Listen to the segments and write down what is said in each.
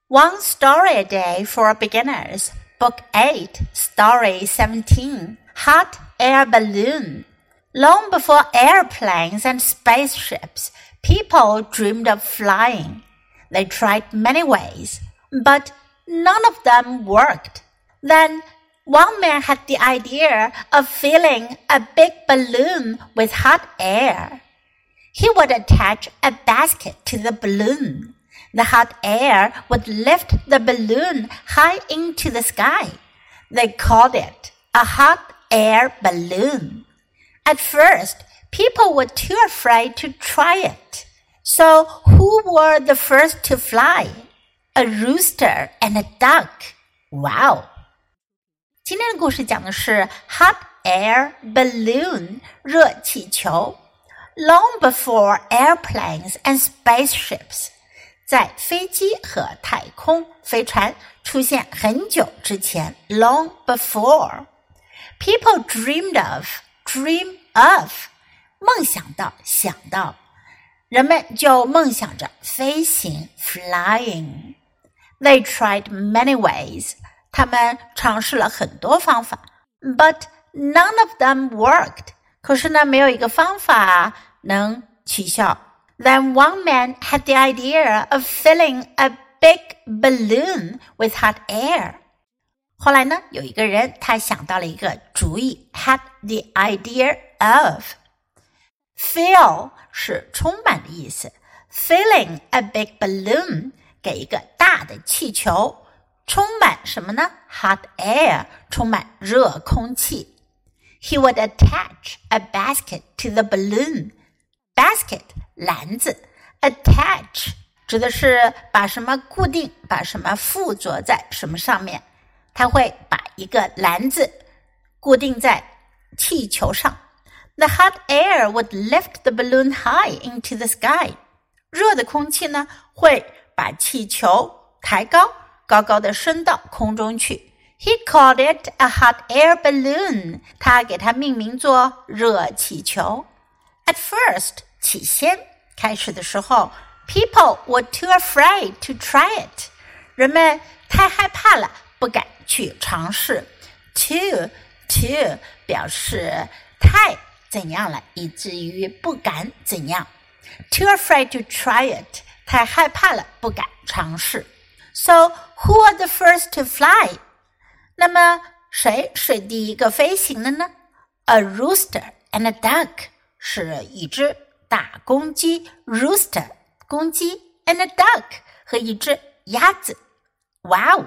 One Story a Day for Beginners, Book 8, Story 17, Hot Air Balloon. Long before airplanes and spaceships, people dreamed of flying. They tried many ways, but none of them worked. Then one man had the idea of filling a big balloon with hot air. He would attach a basket to the balloon.The hot air would lift the balloon high into the sky. They called it a hot air balloon. At first, people were too afraid to try it. So who were the first to fly? A rooster and a duck. Wow! 今天的故事讲的是 hot air balloon 热气球。Long before airplanes and spaceships.在飞机和太空飞船出现很久之前 long before. People dream of 梦想到想到人们就梦想着飞行 flying. They tried many ways. 他们尝试了很多方法 but none of them worked. 可是呢没有一个方法能起效Then one man had the idea of filling a big balloon with hot air. 后来呢，有一个人他想到了一个主意 had the idea of. Fill 是充满的意思 Filling a big balloon 给一个大的气球充满什么呢 Hot air 充满热空气 He would attach a basket to the balloon.Basket 篮子 attach 指的是把什么固定把什么附着在什么上面他会把一个篮子固定在气球上 The hot air would lift the balloon high into the sky 热的空气呢会把气球抬高高高的升到空中去 He called it a hot air balloon 他给它命名作热气球 At first起先开始的时候 people were too afraid to try it 人们太害怕了不敢去尝试 too 表示太怎样了以至于不敢怎样 too afraid to try it 太害怕了不敢尝试 So who are the first to fly 那么谁是第一个飞行的呢 A rooster and a duck 是一只大公鸡 rooster 公鸡 and a duck 和一只鸭子 Wow!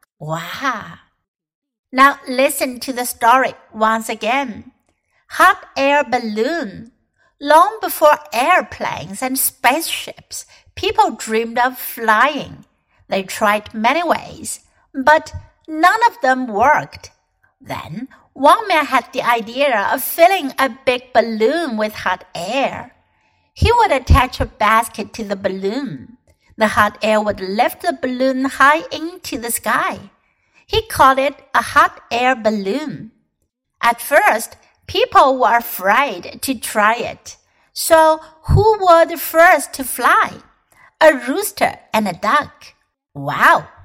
Now listen to the story once again. Hot air balloon. Long before airplanes and spaceships, people dreamed of flying. They tried many ways, but none of them worked. Then one man had the idea of filling a big balloon with hot air.He would attach a basket to the balloon. The hot air would lift the balloon high into the sky. He called it a hot air balloon. At first, people were afraid to try it. So who were the first to fly? A rooster and a duck. Wow!